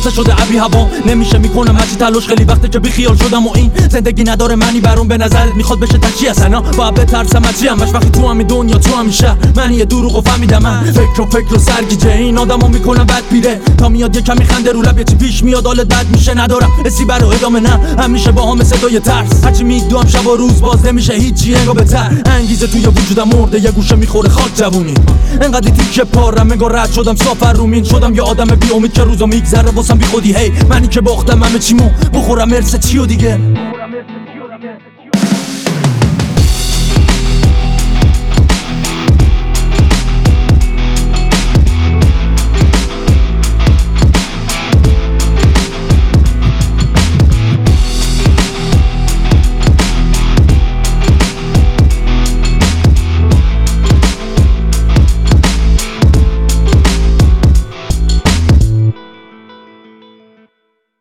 لحظه شده ابی هوا نمیشه میکنم هرچی تلاش خیلی وقته که بیخیال شدم و این زندگی نداره معنی برام به نظرت میخواد بشه تچی اصلا باید بترسم از چیم وقتی تو همین دنیا تو همین شهر من یه دروغو فهمیدم من فکر و سرگیجه این آدمو میکنم بد پیره تا میاد یه کمی خنده رو لب یه چی پیش میاد حالت بد میشه ندارم حسی برا ادامه نه همیشه باهام صدای ترس هرچی میدوام شب و روز باز نمیشه هیچی انگار بهتر انگیزه توی وجودم مرده یه گوشه میخوره خاک جوونی انقدر تیکه پارم انگار رد شدم سافر رومین شدم یه آدم بی امید که روزا میگذره واسم بی خودی هی منی که باختم همه چیمو بخورم مرس چی و دیگه